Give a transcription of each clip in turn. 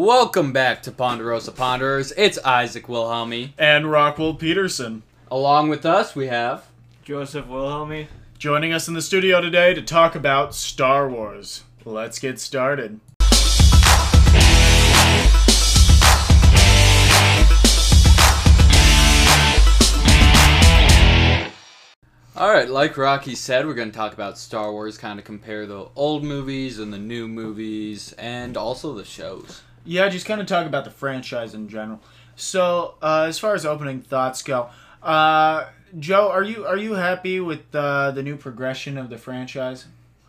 Welcome back to Ponderosa Ponderers. It's Isaac Wilhelmy. And Rockwell Peterson. Along with us, we have... Joseph Wilhelmy. Joining us in the studio today to talk about Star Wars. Let's get started. Alright, like Rocky said, we're going to talk about Star Wars, kind of compare the old movies and the new movies, and also the shows. Yeah, just kind of talk about the franchise in general. So, as far as opening thoughts go, Joe, are you happy with the new progression of the franchise?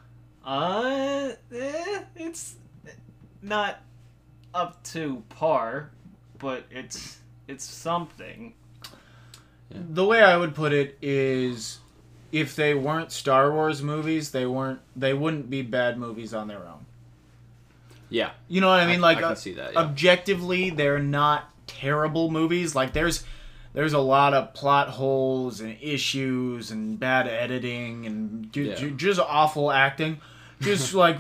It's not up to par, but it's something. Yeah. The way I would put it is, if they weren't Star Wars movies, they wouldn't be bad movies on their own. Yeah. You know what I mean? I can see that, yeah. Objectively, they're not terrible movies. Like, there's a lot of plot holes and issues and bad editing and just awful acting. Just like,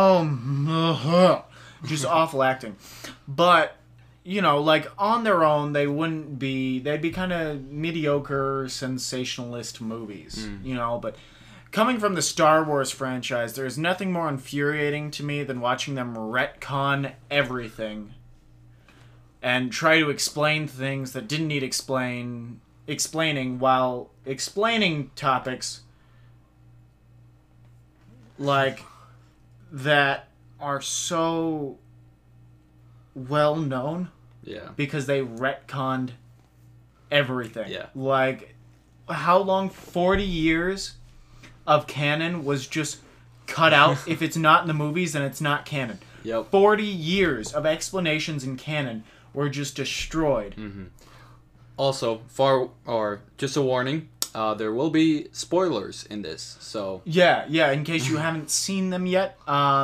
just awful acting. But, you know, like, on their own, they'd be kind of mediocre, sensationalist movies, you know, but coming from the Star Wars franchise, there's nothing more infuriating to me than watching them retcon everything and try to explain things that didn't need explaining while explaining topics like that are so well known. Yeah. Because they retconned everything. Yeah. Like, how long? 40 years of canon was just cut out. If it's not in the movies, then it's not canon. Yep. 40 years of explanations in canon were just destroyed. Mm-hmm. Also, just a warning, there will be spoilers in this, so... Yeah, in case you haven't seen them yet,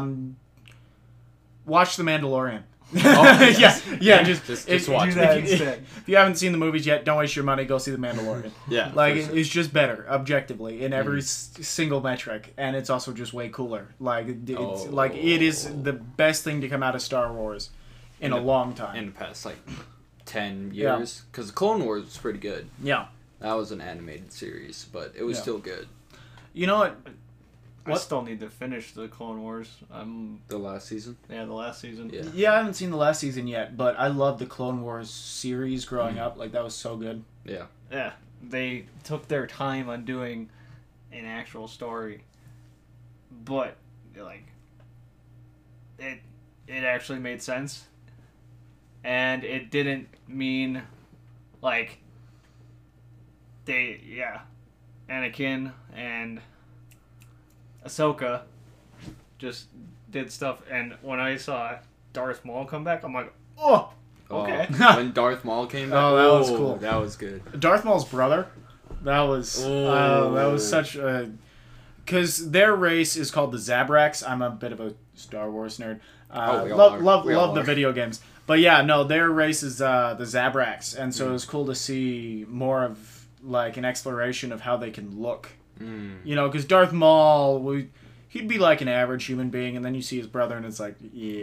watch The Mandalorian. Oh, yes. yeah, just watch that it. instead. If you haven't seen the movies yet, don't waste your money, go see The Mandalorian. Yeah. Like, for sure. it's just better, objectively, in every single metric, and it's also just way cooler. Like, it is the best thing to come out of Star Wars in a long time. In the past, 10 years. Because Clone Wars was pretty good. Yeah. That was an animated series, but it was still good. You know what? I still need to finish the Clone Wars. The last season? The last season. Yeah. Yeah, I haven't seen the last season yet, but I loved the Clone Wars series growing up. Like, that was so good. Yeah. Yeah. They took their time on doing an actual story, but it actually made sense, and it didn't mean Anakin and Ahsoka just did stuff, and when I saw Darth Maul come back, I'm like, oh, okay. When Darth Maul came back, that was cool. That was good. Darth Maul's brother, that was such a... Because their race is called the Zabraks. I'm a bit of a Star Wars nerd. Love the video games. But yeah, no, their race is the Zabraks, and so it was cool to see more of an exploration of how they can look. You know, because Darth Maul, he'd be like an average human being, and then you see his brother, and it's like,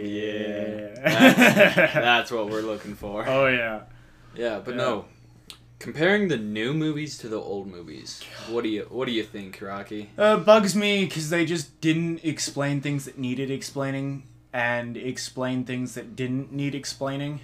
That's what we're looking for. Oh, yeah. Yeah, but no. Comparing the new movies to the old movies, what do you think, Rocky? Bugs me, because they just didn't explain things that needed explaining, and explain things that didn't need explaining.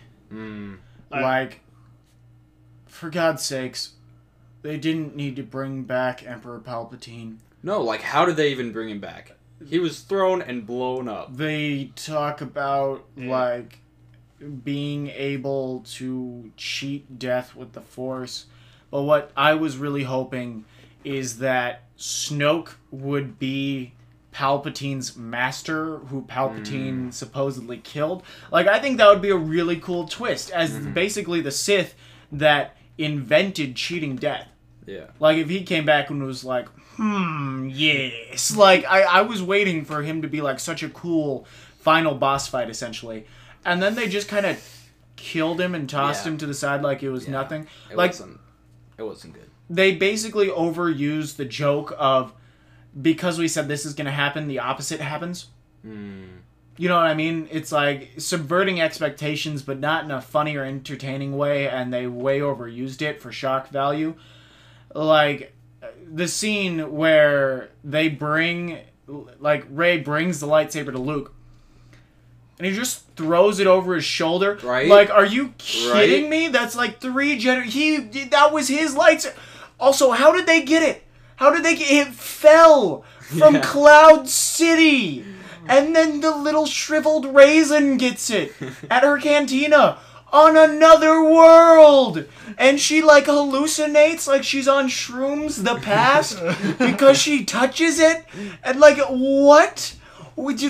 For God's sakes, they didn't need to bring back Emperor Palpatine. No, how did they even bring him back? He was thrown and blown up. They talk about, being able to cheat death with the Force. But what I was really hoping is that Snoke would be Palpatine's master, who Palpatine supposedly killed. I think that would be a really cool twist, as basically the Sith that invented cheating death. Yeah. If he came back and was like, yes. I was waiting for him to be such a cool final boss fight, essentially. And then they just kind of killed him and tossed him to the side like it was nothing. It wasn't good. They basically overused the joke of, because we said this is going to happen, the opposite happens. You know what I mean? It's like subverting expectations, but not in a funny or entertaining way, and they way overused it for shock value. Like, the scene where they bring, like, Rey brings the lightsaber to Luke, and he just throws it over his shoulder. Right. Like, are you kidding me? That's like that was his lightsaber. Also, how did they get it? It fell from Cloud City. And then the little shriveled raisin gets it at her cantina on another world. And she, like, hallucinates like she's on shrooms the past because she touches it. And, like, what? What?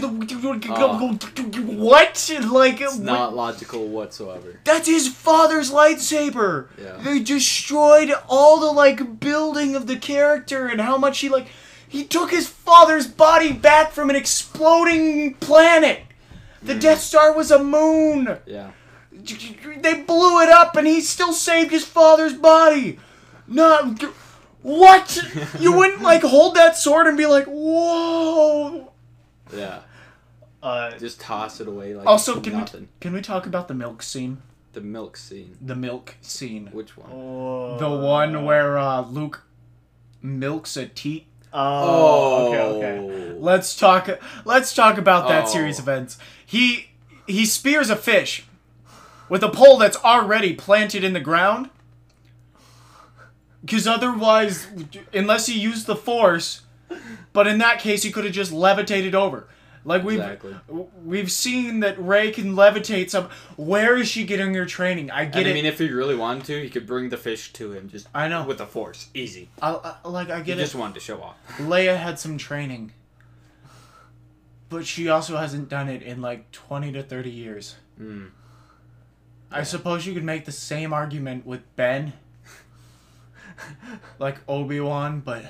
Like, It's not logical whatsoever. that's his father's lightsaber. Yeah. They destroyed all the, like, building of the character and how much he took his father's body back from an exploding planet. The Death Star was a moon. Yeah. They blew it up and he still saved his father's body. Not what? You wouldn't, like, hold that sword and be like, whoa. Yeah. Just toss it away like Also, nothing. can we talk about the milk scene? The milk scene. The milk scene. Which one? The one where Luke milks a teat. Oh, okay. Let's talk about that series of events. He spears a fish with a pole that's already planted in the ground. Because otherwise, unless he used the Force, but in that case, he could have just levitated over. Like we've seen that Rey can levitate some. Where is she getting her training? I get it. I mean, if he really wanted to, he could bring the fish to him. Just I know with the Force, easy. I get He it. just wanted to show off. Leia had some training, but she also hasn't done it in like 20 to 30 years. I suppose you could make the same argument with Ben, like Obi-Wan, but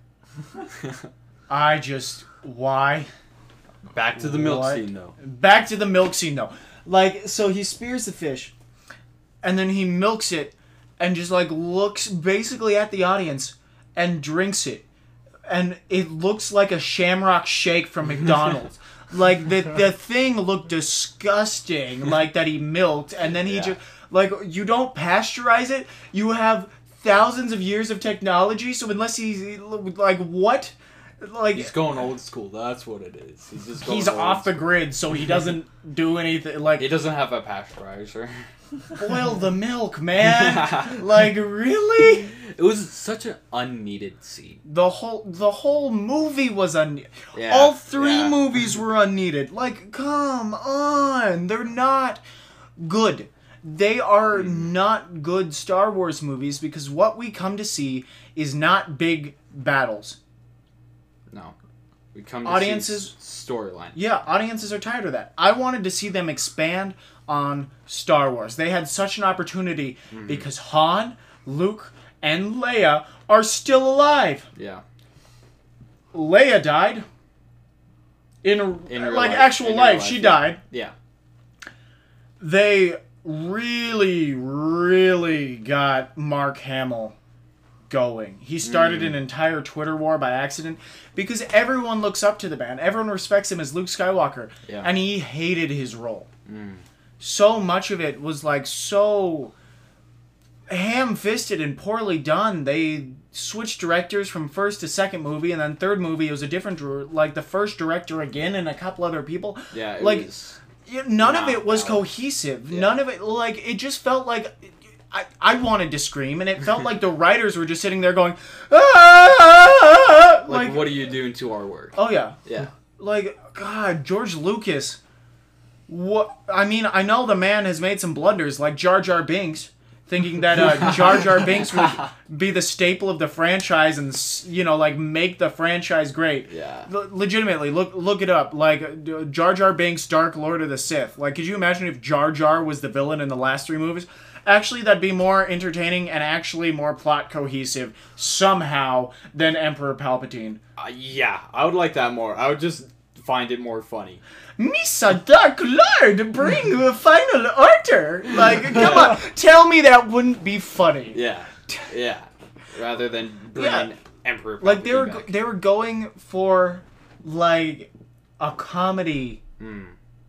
why? Back to the milk scene, though. Back to the milk scene, though. Like, so he spears the fish, and then he milks it, and just, like, looks basically at the audience and drinks it. And it looks like a Shamrock Shake from McDonald's. Like, the thing looked disgusting, like, that he milked, and then he just... Like, you don't pasteurize it. You have thousands of years of technology, so unless he's... Like, what? Like, he's going old school. That's what it is. He's just going he's off the grid, so he doesn't do anything. Like, he doesn't have a pasteurizer. Boil the milk, man. Like, really? It was such an unneeded scene. The whole movie was unneeded. Yeah, All three movies were unneeded. Like, come on. They're not good. They are not good Star Wars movies because what we come to see is not big battles. No. We come to Audiences see storyline. Yeah, audiences are tired of that. I wanted to see them expand on Star Wars. They had such an opportunity because Han, Luke, and Leia are still alive. Yeah. Leia died. In real like life. actual In real life, life, she yeah. died. Yeah. They really, really got Mark Hamill going. He started an entire Twitter war by accident because everyone looks up to the man. Everyone respects him as Luke Skywalker. Yeah. And he hated his role. So much of it was like so ham-fisted and poorly done. They switched directors from first to second movie, and then third movie it was a different, like the first director again and a couple other people. Yeah, it like was none of it was valid. cohesive. Yeah. None of it, like, it just felt like I wanted to scream, and it felt like the writers were just sitting there going, ah! like, what are you doing to our work? Oh yeah. Yeah. Like, God, George Lucas. What? I mean, I know the man has made some blunders, like Jar Jar Binks, thinking that Jar Jar Binks would be the staple of the franchise and, you know, like, make the franchise great. Yeah. Legitimately, look it up. Like, Jar Jar Binks, Dark Lord of the Sith. Like, could you imagine if Jar Jar was the villain in the last three movies? Actually, that'd be more entertaining and actually more plot cohesive, somehow, than Emperor Palpatine. Yeah, I would like that more. I would just find it more funny. Misa Dark Lord, bring the final order. Like, come on, tell me that wouldn't be funny. Yeah. Yeah. Rather than bringing Emperor Palpatine Like, back. they were going for, like, a comedy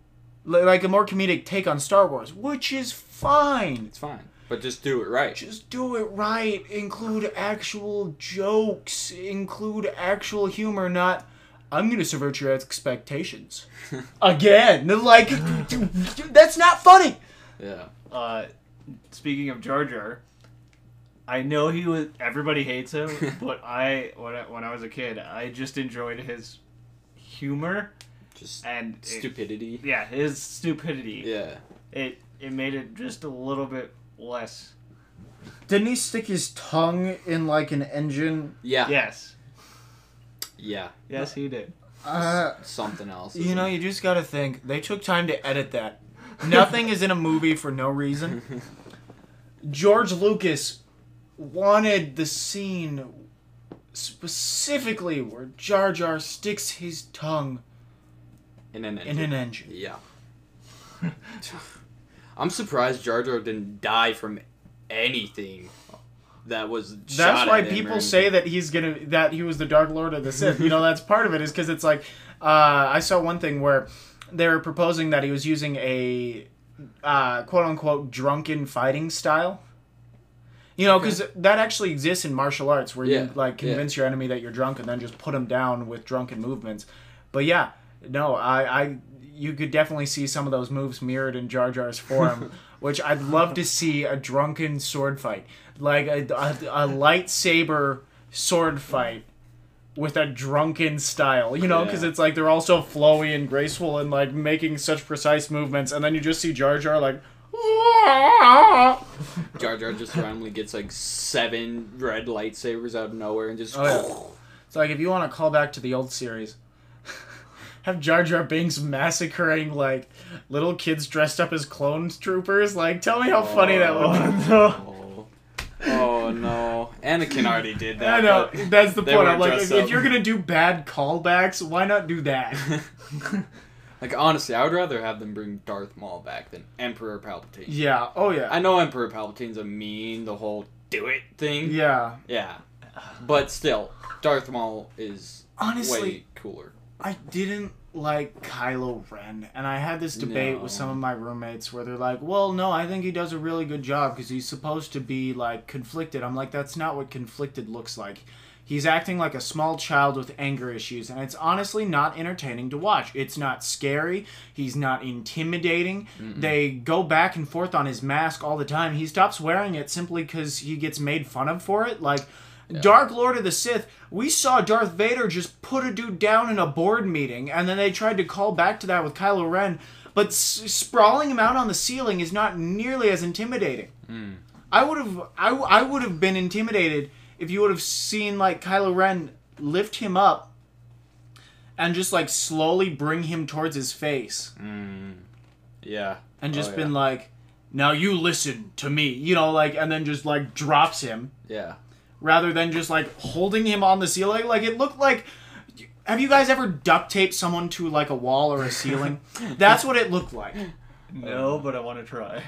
like a more comedic take on Star Wars, which is fine. It's fine, but just do it right. Just do it right. Include actual jokes. Include actual humor, not, I'm going to subvert your expectations. Again. Like, that's not funny. Yeah. Speaking of Jar Jar, I know everybody hates him, but when I was a kid, I just enjoyed his humor. Just and stupidity. His stupidity. Yeah. It made it just a little bit less. Didn't he stick his tongue in like an engine? Yeah. Yes. Yeah. Yes, he did. Something else. You know, you just gotta think. They took time to edit that. Nothing is in a movie for no reason. George Lucas wanted the scene specifically where Jar Jar sticks his tongue in an engine. Yeah. I'm surprised Jar Jar didn't die from anything that was shot That's why at him people or say anything. that he was the Dark Lord of the Sith. You know, that's part of it, is because it's like, I saw one thing where they were proposing that he was using a quote unquote drunken fighting style. You know, because that actually exists in martial arts, where you like convince your enemy that you're drunk and then just put them down with drunken movements. But yeah, no, you could definitely see some of those moves mirrored in Jar Jar's form, which I'd love to see a drunken sword fight, like a lightsaber sword fight with a drunken style, you know, because it's like they're all so flowy and graceful and like making such precise movements, and then you just see Jar Jar like. Jar Jar just randomly gets like 7 red lightsabers out of nowhere and just. It's like, if you want to call back to the old series, have Jar Jar Binks massacring like little kids dressed up as clone troopers. Like, tell me how funny that would be. Oh no! Anakin already did that. I know, that's the point. I'm like, dressed if up. you're gonna do bad callbacks, why not do that? Like, honestly, I would rather have them bring Darth Maul back than Emperor Palpatine. Yeah. Oh yeah. I know Emperor Palpatine's a mean, the whole do it thing. Yeah. Yeah. But still, Darth Maul is Honestly, way cooler. I didn't like Kylo Ren, and I had this debate with some of my roommates where they're like, well, no, I think he does a really good job because he's supposed to be like conflicted. I'm like, that's not what conflicted looks like. He's acting like a small child with anger issues, and it's honestly not entertaining to watch. It's not scary. He's not intimidating. They go back and forth on his mask all the time. He stops wearing it simply because he gets made fun of for it. Like, Dark Lord of the Sith, we saw Darth Vader just put a dude down in a board meeting, and then they tried to call back to that with Kylo Ren, but sprawling him out on the ceiling is not nearly as intimidating. I would have been intimidated if you would have seen, like, Kylo Ren lift him up and just, like, slowly bring him towards his face. Yeah. And just been like, now you listen to me. You know, like, and then just, like, drops him. Yeah. Rather than just, like, holding him on the ceiling. Like, it looked like... Have you guys ever duct taped someone to, like, a wall or a ceiling? That's what it looked like. No, but I want to try.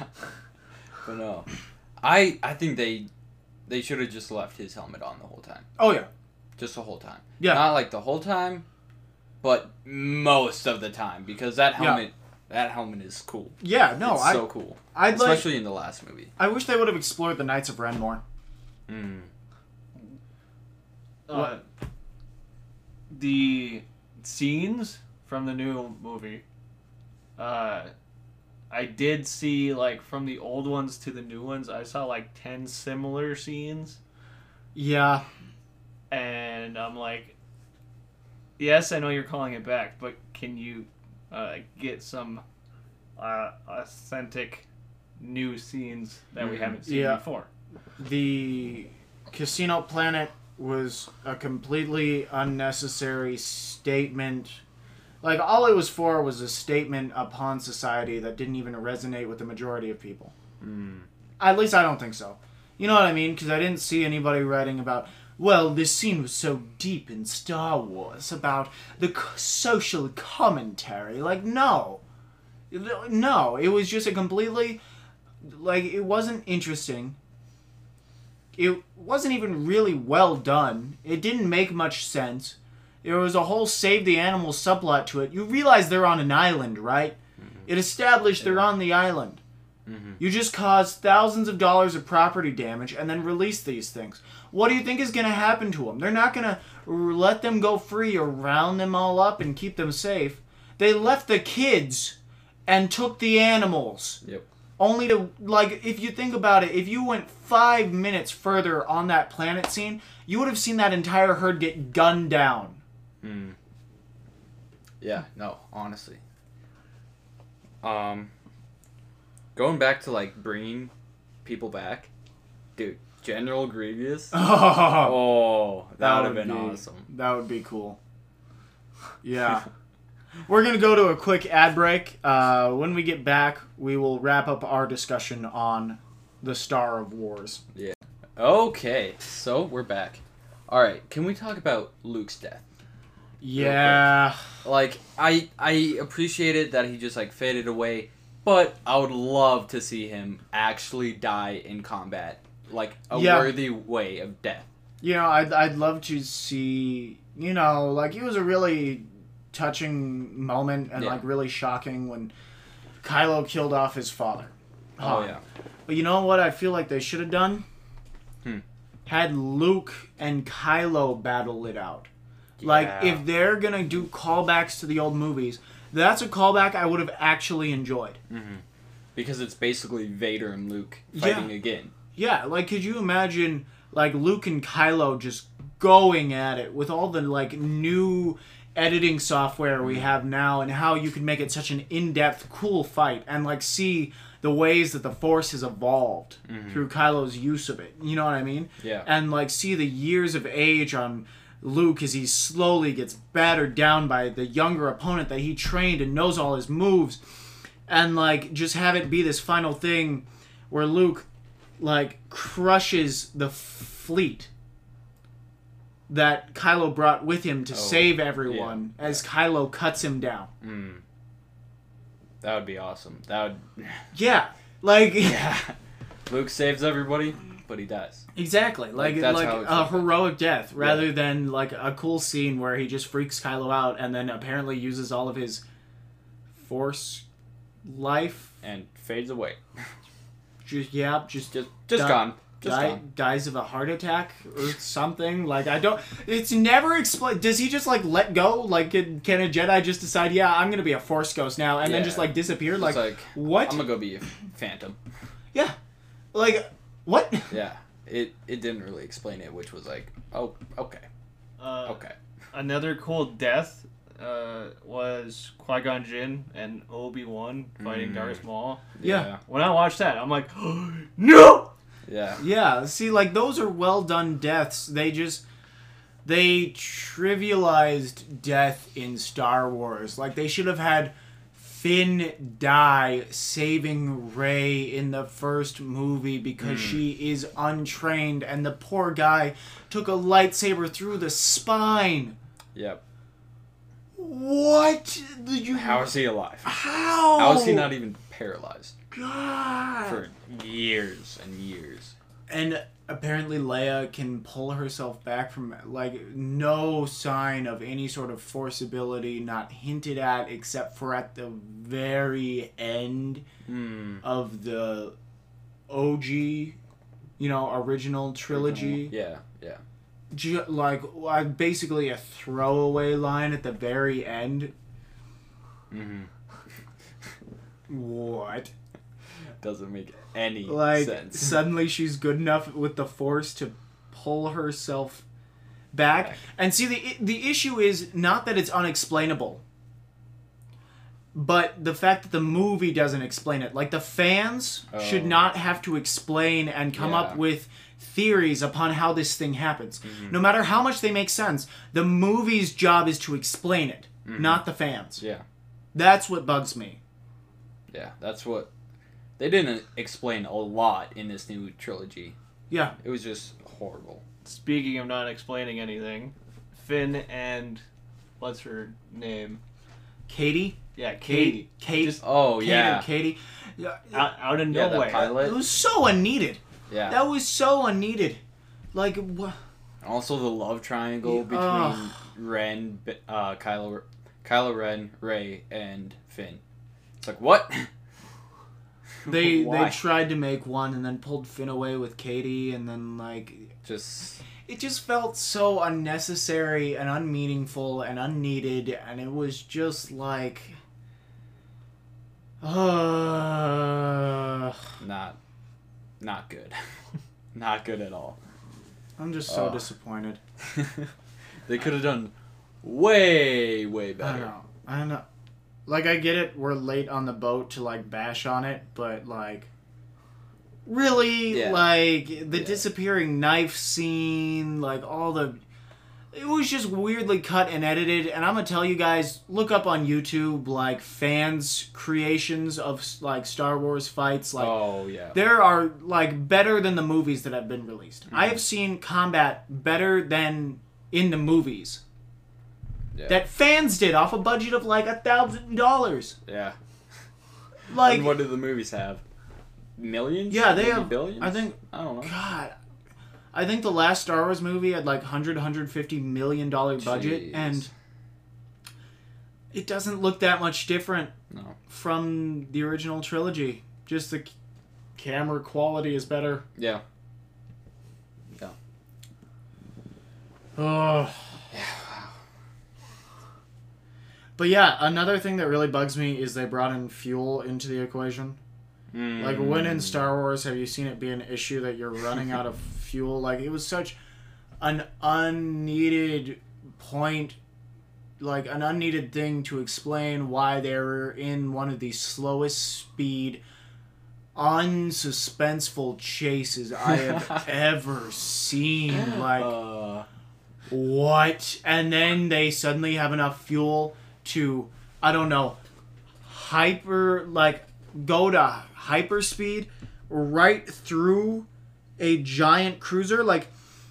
But no. I think they should have just left his helmet on the whole time. Oh, yeah. Just the whole time. Yeah. Not like the whole time, but most of the time. Because that helmet is cool. Yeah, no, it's so cool. Especially in the last movie. I wish they would have explored the Knights of Ren more. The scenes from the new movie, I did see, like, from the old ones to the new ones, I saw, like, 10 similar scenes. Yeah. And I'm like, yes, I know you're calling it back, but can you get some authentic new scenes that we haven't seen before? The Casino Planet was a completely unnecessary statement. Like, all it was for was a statement upon society that didn't even resonate with the majority of people. At least I don't think so. You know what I mean? Because I didn't see anybody writing about, well, this scene was so deep in Star Wars, about the social commentary. Like, no. No, it was just a completely... Like, it wasn't interesting. It wasn't even really well done. It didn't make much sense. There was a whole save the animals subplot to it. You realize they're on an island, right? It established they're on the island. Mm-hmm. You just caused thousands of dollars of property damage and then release these things. What do you think is going to happen to them? They're not going to let them go free or round them all up and keep them safe. They left the kids and took the animals. Yep. Only to, like, if you think about it, if you went 5 minutes further on that planet scene, you would have seen that entire herd get gunned down. Mm. Yeah, no, honestly. Going back to, like, bringing people back, dude, General Grievous. Oh, that would have been awesome. That would be cool. Yeah. We're going to go to a quick ad break. When we get back, we will wrap up our discussion on the Star of Wars. Yeah. Okay, so we're back. Alright, can we talk about Luke's death? Yeah. Like, I appreciated that he just, like, faded away, but I would love to see him actually die in combat. Like, a worthy way of death. You know, I'd love to see, you know, like, it was a really touching moment and, like, really shocking when Kylo killed off his father. Oh, yeah. But you know what I feel like they should have done? Had Luke and Kylo battle it out. Yeah. Like, if they're gonna do callbacks to the old movies, that's a callback I would have actually enjoyed. Mm-hmm. Because it's basically Vader and Luke fighting again. Yeah, like, could you imagine, like, Luke and Kylo just going at it with all the, like, new editing software we have now and how you can make it such an in-depth, cool fight and, like, see the ways that the Force has evolved through Kylo's use of it. You know what I mean? Yeah. And, like, see the years of age on Luke as he slowly gets battered down by the younger opponent that he trained and knows all his moves. And, like, just have it be this final thing where Luke, like, crushes the fleet that Kylo brought with him to save everyone as Kylo cuts him down. That would be awesome. That would... Yeah. Like... Yeah. Luke saves everybody, but he dies. Exactly. Like that's a heroic death rather than, like, a cool scene where he just freaks Kylo out and then apparently uses all of his Force life. And fades away. Just gone. Dies of a heart attack or something. Like, I don't... It's never explained. Does he just, like, let go? Like, can a Jedi just decide, yeah, I'm going to be a Force ghost now, and then just, like, disappear? Like, what? I'm going to go be a Phantom. Yeah. Like, what? Yeah. It didn't really explain it, which was like, oh, okay. Okay. Another cool death was Qui-Gon Jinn and Obi-Wan fighting Darth Maul. Yeah. When I watched that, I'm like, oh, no! Yeah. Yeah, see, like, those are well done deaths. They trivialized death in Star Wars. Like, they should have had Finn die saving Rey in the first movie because she is untrained and the poor guy took a lightsaber through the spine. Yep. What? How is he alive? How? How is he not even paralyzed? God. For years and years. And apparently Leia can pull herself back from, like, no sign of any sort of Force ability, not hinted at except for at the very end of the OG, you know, original trilogy. Yeah, yeah. Like, basically a throwaway line at the very end. What? Doesn't make any sense. Suddenly she's good enough with the Force to pull herself back. And see, the issue is not that it's unexplainable, but the fact that the movie doesn't explain it. Like, the fans should not have to explain and come up with theories upon how this thing happens. No matter how much they make sense, the movie's job is to explain it, not the fans. Yeah. That's what bugs me. Yeah, that's what... They didn't explain a lot in this new trilogy. Yeah. It was just horrible. Speaking of not explaining anything, Finn and... What's her name? Katie? Yeah, Katie. Katie. Just Katie. out of Yeah, nowhere. that pilot. It was so unneeded. Yeah. That was so unneeded. Like, what? Also, the love triangle between Ren, Kylo Ren, Rey, and Finn. It's like, what? They Why? tried to make one and then pulled Finn away with Katie, and then like Just it just felt so unnecessary and unmeaningful and unneeded, and it was just like not good. Not good at all. I'm just so disappointed. They could have done way, way better. I know. Like, I get it, we're late on the boat to, like, bash on it, but, like, really, Yeah. like, the disappearing knife scene, like, all the... It was just weirdly cut and edited, and I'm gonna tell you guys, look up on YouTube, like, fans' creations of, like, Star Wars fights, like... Oh, yeah. There are, like, better than the movies that have been released. I have seen combat better than in the movies. Yeah. That fans did off a budget of like $1,000. Yeah. Like, And what do the movies have? Millions? yeah, they Maybe have billions. I think. I don't know. God, I think the last Star Wars movie had like $150 million budget, Jeez. and it doesn't look that much different No. from the original trilogy. Just the camera quality is better. Yeah. Oh. But yeah, another thing that really bugs me is they brought in fuel into the equation. Like, when in Star Wars have you seen it be an issue that you're running out of fuel? Like, it was such an unneeded point, like, an unneeded thing to explain why they were in one of the slowest speed, unsuspenseful chases I have ever seen. Like, what? And then they suddenly have enough fuel to, I don't know, go to hyperspeed right through a giant cruiser. Like,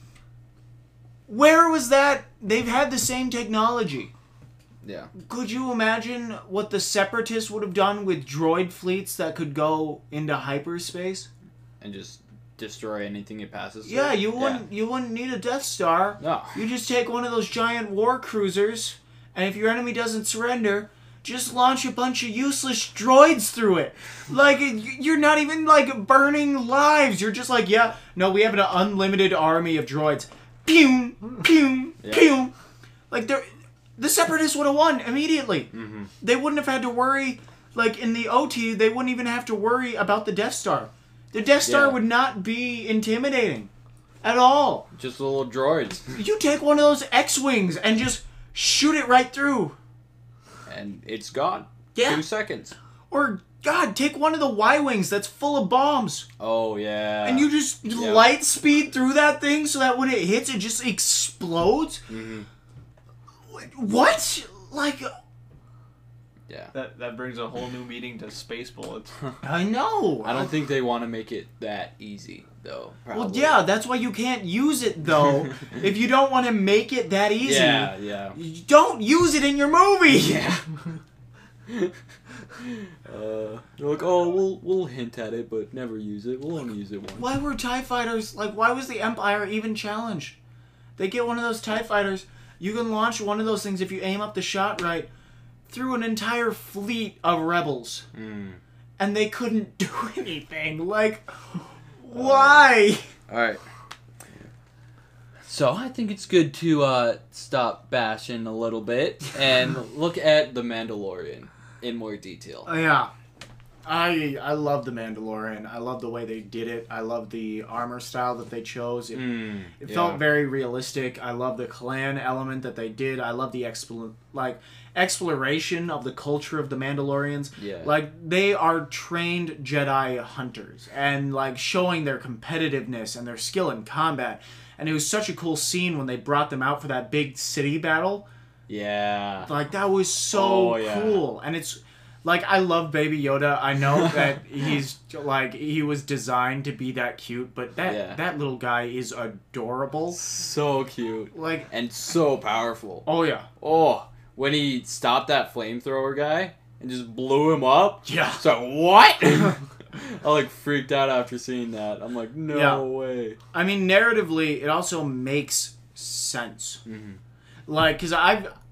where was that? They've had the same technology. Yeah. Could you imagine what the Separatists would have done with droid fleets that could go into hyperspace? And just destroy anything it passes through? Yeah, you wouldn't need a Death Star. No. You just take one of those giant war cruisers, and if your enemy doesn't surrender, just launch a bunch of useless droids through it. Like, you're not even, like, burning lives. You're just like, yeah, no, we have an unlimited army of droids. Pew, pew, pew. Like, the Separatists would have won immediately. Mm-hmm. They wouldn't have had to worry, like, in the OT, they wouldn't even have to worry about the Death Star. The Death Star would not be intimidating at all. Just little droids. You take one of those X-Wings and just shoot it right through. And it's gone. Yeah. 2 seconds. Or, God, take one of the Y-Wings that's full of bombs. Oh, yeah. And you just light speed through that thing so that when it hits, it just explodes? Mm-hmm. What? Like... Yeah. That brings a whole new meaning to space bullets. I know. I don't think they want to make it that easy, though. Probably. Well, yeah, that's why you can't use it, though. If you don't want to make it that easy, Yeah. don't use it in your movie. Yeah. They're like, oh, we'll hint at it, but never use it. We'll only use it once. Why were TIE fighters, like, why was the Empire even challenged? They get one of those TIE fighters, you can launch one of those things if you aim up the shot right, through an entire fleet of rebels. And they couldn't do anything. Like, why? Alright. So I think it's good to stop bashing a little bit and look at The Mandalorian in more detail. Yeah. I love The Mandalorian. I love the way they did it. I love the armor style that they chose. It felt very realistic. I love the clan element that they did. I love the exploration of the culture of the Mandalorians. Yeah. Like, they are trained Jedi hunters and, like, showing their competitiveness and their skill in combat. And it was such a cool scene when they brought them out for that big city battle. Yeah. Like, that was so cool. And it's... Like, I love Baby Yoda. I know that he's, like, he was designed to be that cute, but that little guy is adorable. So cute. Like... And so powerful. Oh, yeah. Oh, when he stopped that flamethrower guy and just blew him up. Yeah. So, what? I, like, freaked out after seeing that. I'm like, no way. I mean, narratively, it also makes sense. Like, because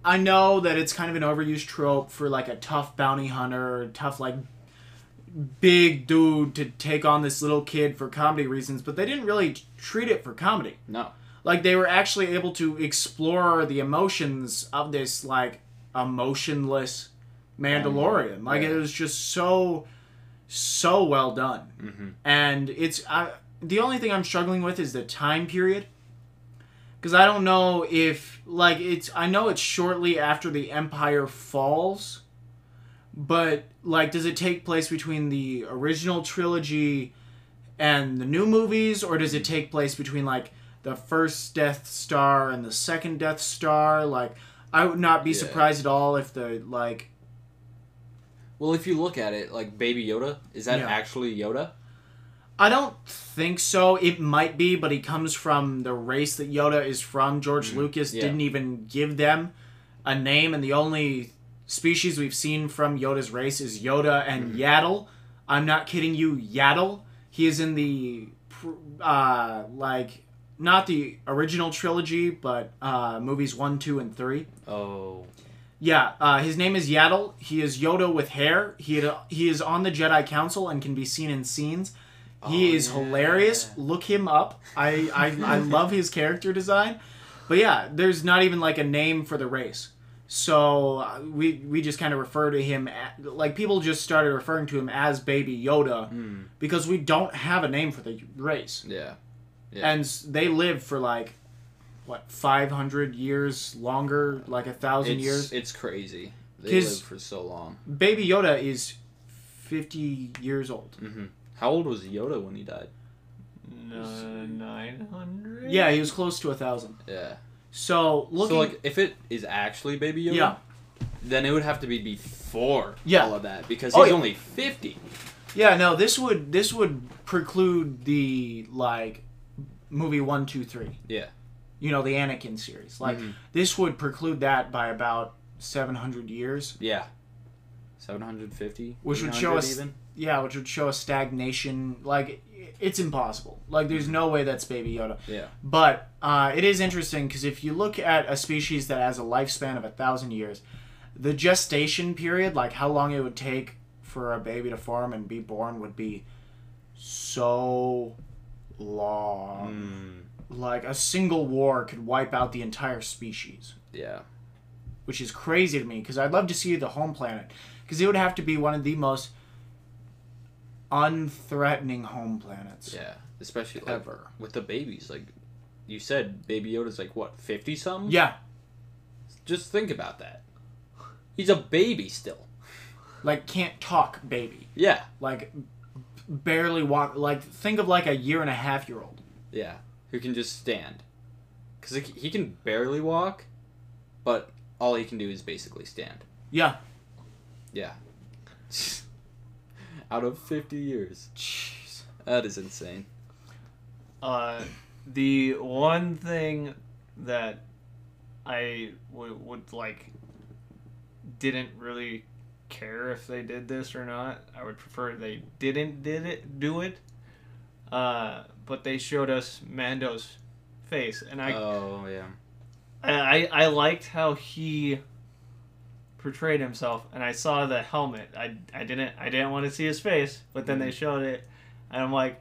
I know that it's kind of an overused trope for like a tough bounty hunter, or tough like big dude to take on this little kid for comedy reasons, but they didn't really treat it for comedy. No. Like, they were actually able to explore the emotions of this, like, emotionless Mandalorian. Like, it was just so well done. Mm-hmm. And it's... the only thing I'm struggling with is the time period. Because I don't know if... Like, I know it's shortly after the Empire falls. But, like, does it take place between the original trilogy and the new movies? Or does it take place between, like, the first Death Star and the second Death Star? Like, I would not be surprised at all if the, like... Well, if you look at it, like, Baby Yoda, is that actually Yoda? I don't think so. It might be, but he comes from the race that Yoda is from. George Lucas didn't even give them a name, and the only species we've seen from Yoda's race is Yoda and Yaddle. I'm not kidding you, Yaddle. He is in the, like, not the original trilogy, but movies 1, 2, and 3. Oh. Yeah, his name is Yaddle. He is Yoda with hair. He is on the Jedi Council and can be seen in scenes. He is hilarious. Look him up. I love his character design. But yeah, there's not even like a name for the race. So we just kind of refer to him, like people just started referring to him as Baby Yoda because we don't have a name for the race. Yeah. And they live for like, what, 500 years longer, like 1,000 years? It's crazy. They live for so long. Baby Yoda is 50 years old. Mm-hmm. How old was Yoda when he died? 900? Yeah, he was close to 1,000. Yeah. So, looking... So, like, if it is actually Baby Yoda, then it would have to be before all of that, because he's only 50. Yeah, no, this would preclude the, like, movie 1, 2, 3. Yeah. You know, the Anakin series. Like, this would preclude that by about 700 years. Yeah. 750? Which would show us... Even? Yeah, which would show a stagnation. Like, it's impossible. Like, there's no way that's Baby Yoda. Yeah. But it is interesting, because if you look at a species that has a lifespan of 1,000 years, the gestation period, like how long it would take for a baby to form and be born, would be so long. Like, a single war could wipe out the entire species. Yeah. Which is crazy to me, because I'd love to see the home planet. Because it would have to be one of the most unthreatening home planets. Yeah. Especially, like, ever. With the babies. Like, you said Baby Yoda's, like, what, 50-something? Yeah. Just think about that. He's a baby still. Like, can't talk baby. Yeah. Like, barely walk. Like, think of, like, a 1.5-year-old. Yeah. Who can just stand. Because he can barely walk, but all he can do is basically stand. Yeah. Yeah. Out of 50 years. Jeez. That is insane. The one thing that I would like didn't really care if they did this or not. I would prefer they didn't do it. But they showed us Mando's face, and I liked how he portrayed himself, and I saw the helmet. I didn't want to see his face, but then they showed it, and I'm like,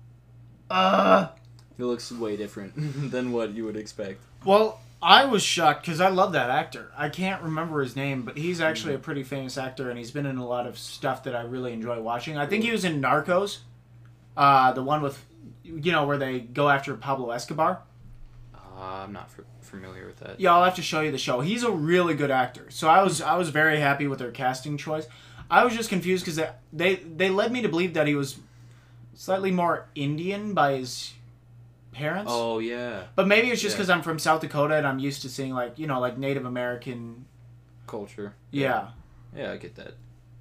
He looks way different than what you would expect. Well, I was shocked because I love that actor. I can't remember his name, but he's actually a pretty famous actor, and he's been in a lot of stuff that I really enjoy watching. I think he was in Narcos, the one with, you know, where they go after Pablo Escobar. I'm not familiar with that. Yeah, I'll have to show you the show. He's a really good actor, so I was very happy with their casting choice. I was just confused because they led me to believe that he was slightly more Indian by his parents. Oh, yeah. But maybe it's just because I'm from South Dakota and I'm used to seeing, like, you know, like Native American culture. Yeah. Yeah, I get that.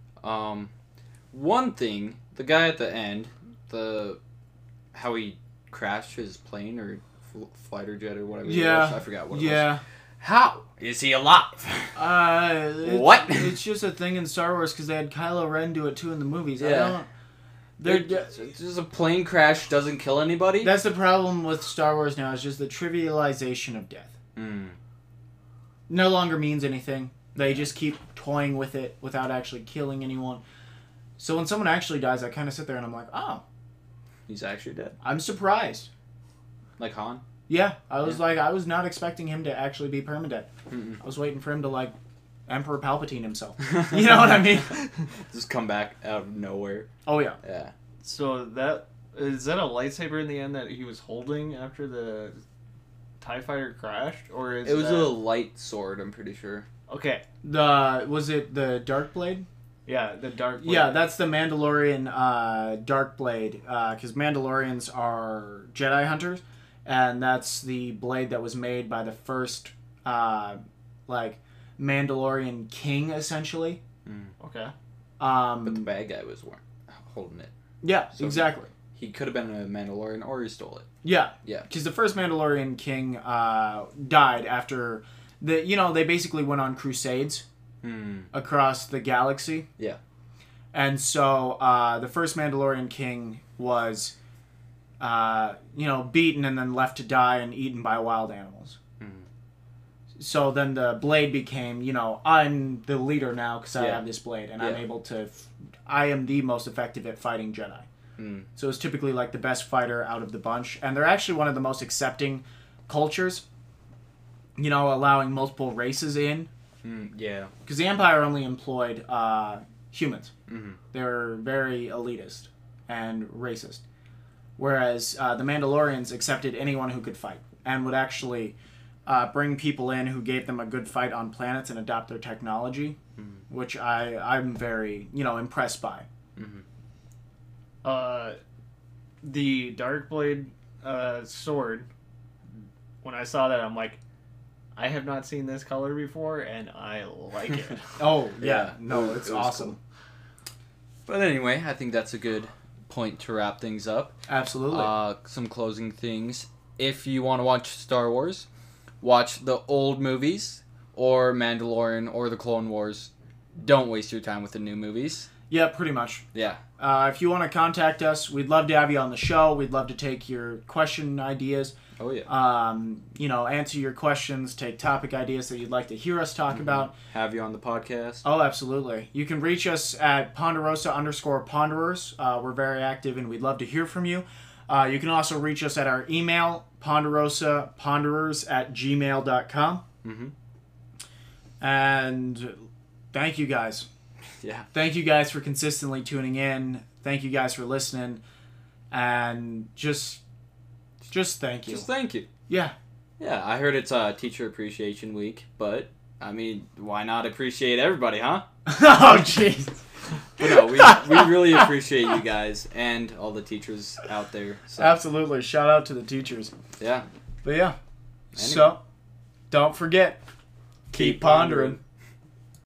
One thing, the guy at the end, how he crashed his plane or fighter jet or whatever. Yeah. I forgot what it was. Yeah. How is he alive? What? It's just a thing in Star Wars because they had Kylo Ren do it too in the movies. Yeah. Just a plane crash doesn't kill anybody? That's the problem with Star Wars now, is just the trivialization of death. no longer means anything. They just keep toying with it without actually killing anyone. So when someone actually dies, I kind of sit there and I'm like, oh. He's actually dead. I'm surprised. Like Han? Yeah, I was I was not expecting him to actually be permadead. I was waiting for him to, like, Emperor Palpatine himself. You know what I mean? Just come back out of nowhere. Oh, yeah. Yeah. So is that a lightsaber in the end that he was holding after the TIE fighter crashed? Or is It was that... a light sword, I'm pretty sure. Okay. Was it the Dark Blade? Yeah, the dark blade. Yeah, that's the Mandalorian Dark Blade, because Mandalorians are Jedi hunters, and that's the blade that was made by the first, Mandalorian king, essentially. Okay. But the bad guy was holding it. Yeah, So exactly. He could have been a Mandalorian, or he stole it. Yeah. Yeah. Because the first Mandalorian king died after they basically went on crusades across the galaxy. Yeah. And so the first Mandalorian king was, beaten and then left to die and eaten by wild animals. So then the blade became, I'm the leader now because I have this blade and I'm able to, I am the most effective at fighting Jedi. So it's typically like the best fighter out of the bunch. And they're actually one of the most accepting cultures, allowing multiple races in. Yeah. Because the Empire only employed humans. They were very elitist and racist. Whereas the Mandalorians accepted anyone who could fight and would actually bring people in who gave them a good fight on planets and adopt their technology, which I'm very, impressed by. The dark blade sword, when I saw that, I'm like, I have not seen this color before, and I like it. Oh, yeah. Yeah. No, It it's was awesome. cool. But anyway, I think that's a good point to wrap things up. Absolutely. Some closing things. If you want to watch Star Wars, watch the old movies, or Mandalorian, or the Clone Wars. Don't waste your time with the new movies. Yeah, pretty much. Yeah. If you want to contact us, we'd love to have you on the show. We'd love to take your question ideas. Oh, yeah. Answer your questions, take topic ideas that you'd like to hear us talk about. Have you on the podcast. Oh, absolutely. You can reach us at Ponderosa_Ponderers. We're very active and we'd love to hear from you. You can also reach us at our email, ponderosaponderers@gmail.com. And thank you guys. Yeah. Thank you guys for consistently tuning in. Thank you guys for listening. And just thank you. Just thank you. Yeah. Yeah, I heard it's Teacher Appreciation Week, but, I mean, why not appreciate everybody, huh? Oh, jeez. But no, we really appreciate you guys and all the teachers out there. So. Absolutely. Shout out to the teachers. Yeah. But yeah. Anyway. So, don't forget, keep pondering.